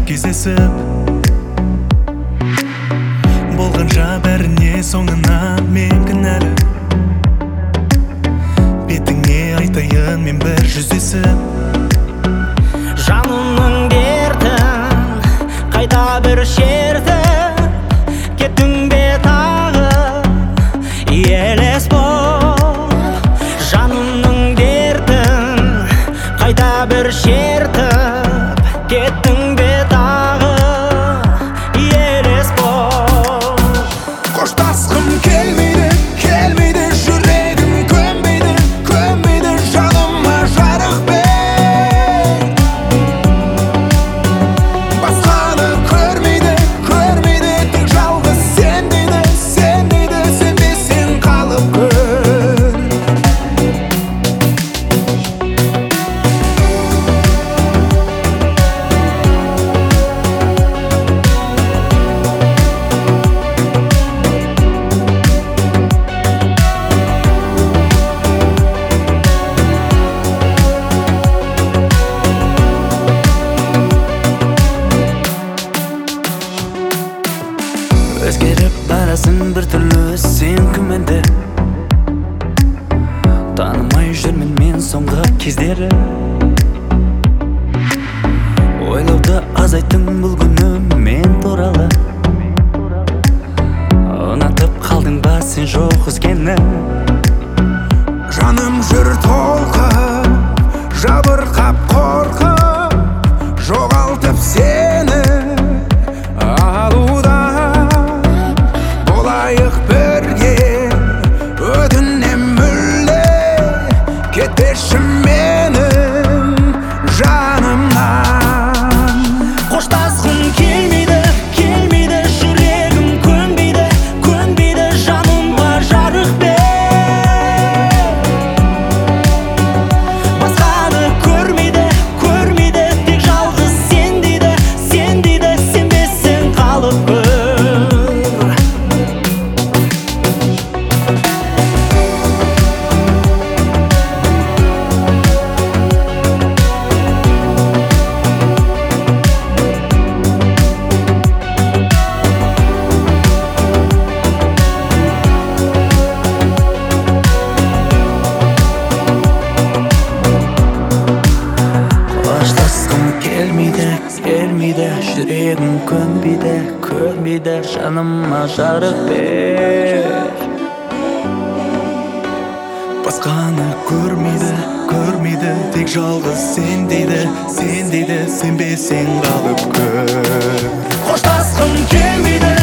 кездесіп, болғанша бәріне соңынан мен кінәлі. Бетіңе айтайын мен бір жүздесіп, жанымның дертін қайта бір шертіп, кеттің бе тағы елес боп. Жанымның дертін қайта бір шертіп, кеттің бе тағы елес боп. қоштасқым келмейді, келмейді, жүрегім көнбейді, көнбейді жаныма жарық бер. Басқаны көрмейді, көрмейді, тек жалғыз сен дейді, сен дейді, сенбесең қалып көр. Өзгеріп барасың бір түрлі сен күмәнді, танымай жүрмін мен соңғы кездері. Ойлауды азайттың бұл күні мен туралы, ұнатып қалдың ба сен жоқ өзгені. Жаным жүр толқып, жабырқап қорқып, жоғалтып сені алуда. Болайық бірге, өтінем мүлде, кетпеші менің жанымнан. Қоштасқым келмейді, келмейді, жүрегім көнбейді, көнбейді, жаныма жарық бер. Басқаны көрмейді, көрмейді, тек жалғыз сен дейді, сен дейді, сенбесең қалып көр. Келмейді, жүрегім көнбейді, көрмейді, жаныма жарық бер. Басқаны көрмейді, көрмейді, тек жалғыз сен дейді, сенбесең қалып көр. Қоштасқым келмейді,